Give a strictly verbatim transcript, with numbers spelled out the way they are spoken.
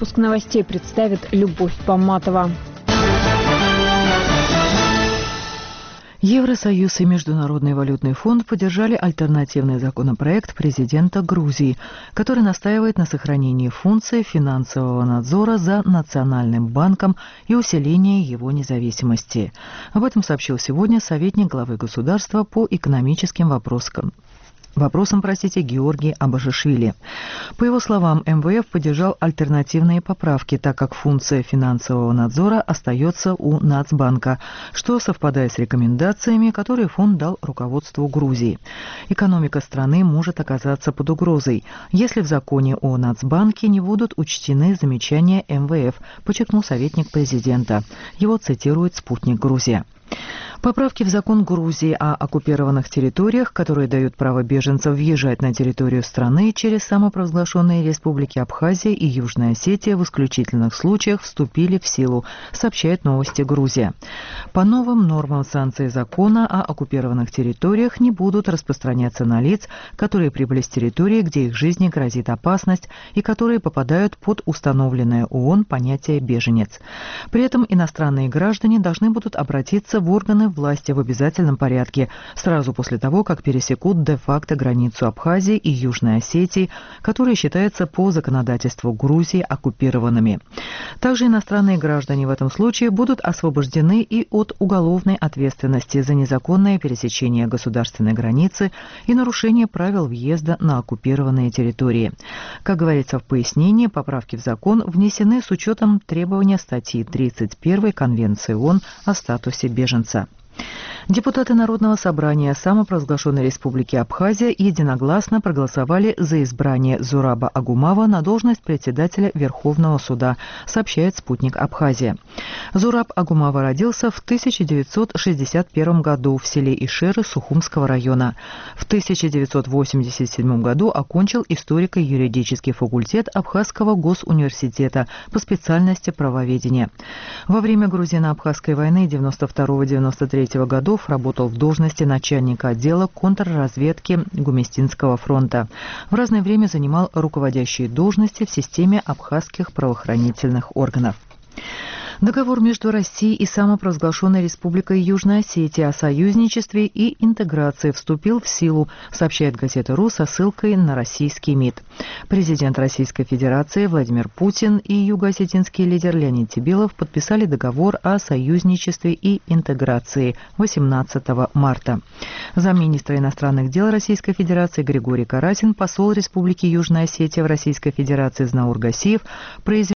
Выпуск новостей представит Любовь Поматова. Евросоюз и Международный валютный фонд поддержали альтернативный законопроект президента Грузии, который настаивает на сохранении функции финансового надзора за Национальным банком и усилении его независимости. Об этом сообщил сегодня советник главы государства по экономическим вопросам. Вопросом, простите, Георгий Абашишвили. По его словам, эм вэ эф поддержал альтернативные поправки, так как функция финансового надзора остается у Нацбанка, что совпадает с рекомендациями, которые фонд дал руководству Грузии. Экономика страны может оказаться под угрозой, если в законе о Нацбанке не будут учтены замечания эм вэ эф, подчеркнул советник президента. Его цитирует «Спутник Грузия». Поправки в закон Грузии о оккупированных территориях, которые дают право беженцам въезжать на территорию страны через самопровозглашенные республики Абхазия и Южная Осетия в исключительных случаях вступили в силу, сообщает «Новости Грузия». По новым нормам санкции закона о оккупированных территориях не будут распространяться на лиц, которые прибыли с территории, где их жизни грозит опасность и которые попадают под установленное ООН понятие «беженец». При этом иностранные граждане должны будут обратиться в органы власти в обязательном порядке сразу после того, как пересекут де-факто границу Абхазии и Южной Осетии, которые считаются по законодательству Грузии оккупированными. Также иностранные граждане в этом случае будут освобождены и от уголовной ответственности за незаконное пересечение государственной границы и нарушение правил въезда на оккупированные территории. Как говорится в пояснении, поправки в закон внесены с учетом требования статьи тридцать первой Конвенции ООН о статусе беженца. Депутаты Народного собрания самопровозглашенной республики Абхазия единогласно проголосовали за избрание Зураба Агумава на должность председателя Верховного суда, сообщает «Спутник Абхазия». Зураб Агумава родился в тысяча девятьсот шестьдесят первом году в селе Ишеры Сухумского района. В тысяча девятьсот восемьдесят седьмом году окончил историко-юридический факультет Абхазского госуниверситета по специальности правоведения. Во время Грузино-Абхазской войны девяносто второго — девяносто третьего годов работал в должности начальника отдела контрразведки Гуместинского фронта. В разное время занимал руководящие должности в системе абхазских правоохранительных органов. Договор между Россией и самопровозглашенной Республикой Южная Осетия о союзничестве и интеграции вступил в силу, сообщает газета «Ру» со ссылкой на российский МИД. Президент Российской Федерации Владимир Путин и юго-осетинский лидер Леонид Тибилов подписали договор о союзничестве и интеграции восемнадцатого марта. Замминистра иностранных дел Российской Федерации Григорий Карасин, посол Республики Южная Осетия в Российской Федерации Знаур Гасиев произвел